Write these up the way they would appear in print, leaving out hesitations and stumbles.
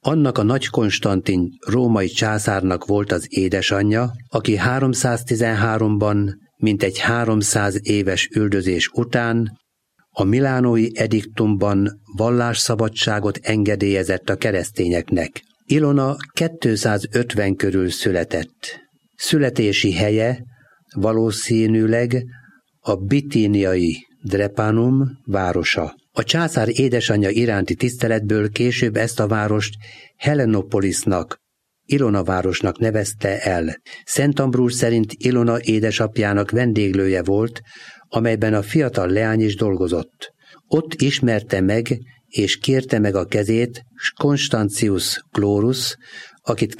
Annak a Nagy Konstantin római császárnak volt az édesanyja, aki 313-ban, mintegy 300 éves üldözés után a milánói ediktumban vallásszabadságot engedélyezett a keresztényeknek. Ilona 250 körül született. Születési helye valószínűleg a bitíniai Drepanum városa. A császár édesanyja iránti tiszteletből később ezt a várost Helenopolisnak, Ilona városnak nevezte el. Szent Ambrus szerint Ilona édesapjának vendéglője volt, amelyben a fiatal leány is dolgozott. Ott ismerte meg és kérte meg a kezét Constantius Chlorus, akit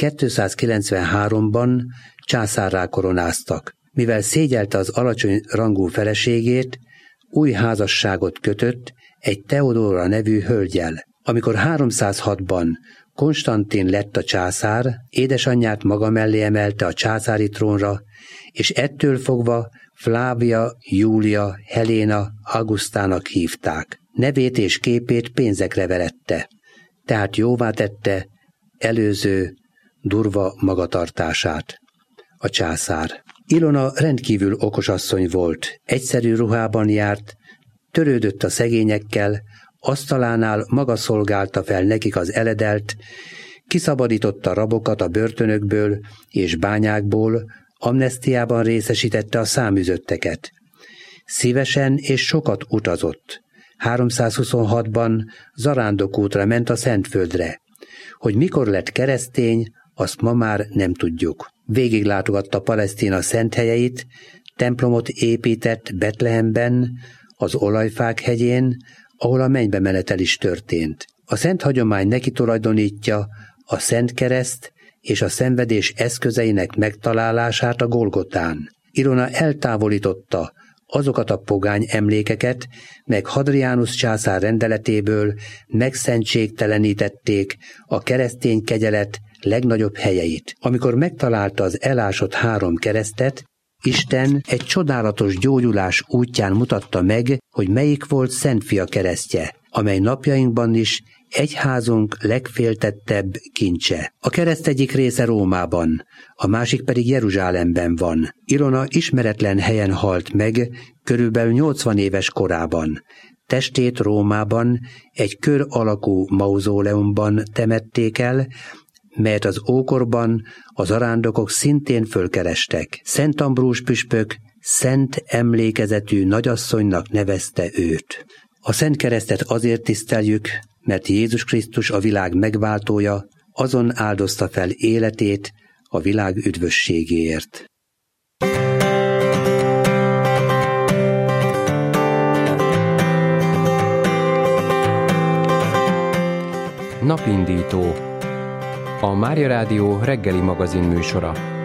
293-ban császárrá koronáztak. Mivel szégyelte az alacsony rangú feleségét, új házasságot kötött egy Theodora nevű hölggyel. Amikor 306-ban Konstantin lett a császár, édesanyját maga mellé emelte a császári trónra, és ettől fogva Flávia Júlia Helena Augustának hívták. Nevét és képét pénzekre verette, tehát jóvá tette előző durva magatartását. A császár. Ilona rendkívül okos asszony volt, egyszerű ruhában járt, törődött a szegényekkel, asztalánál maga szolgálta fel nekik az eledelt, kiszabadította rabokat a börtönökből és bányákból, amnesztiában részesítette a száműzötteket. Szívesen és sokat utazott. 326-ban zarándokútra ment a Szentföldre. Hogy mikor lett keresztény, azt ma már nem tudjuk. Végiglátogatta Palesztina szent helyeit, templomot épített Betlehemben, az Olajfák hegyén, ahol a mennybe menetel is történt. A szent hagyomány neki tulajdonítja a Szent Kereszt és a szenvedés eszközeinek megtalálását a Golgotán. Ilona eltávolította azokat a pogány emlékeket, meg Hadrianus császár rendeletéből megszentségtelenítették a keresztény kegyelet legnagyobb helyeit. Amikor megtalálta az elásott 3 keresztet, Isten egy csodálatos gyógyulás útján mutatta meg, hogy melyik volt Szentfia keresztje, amely napjainkban is egyházunk legféltettebb kincse. A kereszt egyik része Rómában, a másik pedig Jeruzsálemben van. Ilona ismeretlen helyen halt meg, körülbelül 80 éves korában. Testét Rómában egy kör alakú mauzóleumban temették el, melyet az ókorban a zarándokok szintén fölkerestek. Szent Ambrus püspök szent emlékezetű nagyasszonynak nevezte őt. A Szent Keresztet azért tiszteljük, mert Jézus Krisztus a világ megváltója, azon áldozta fel életét a világ üdvösségéért. Napindító. A Mária Rádió reggeli magazin műsora.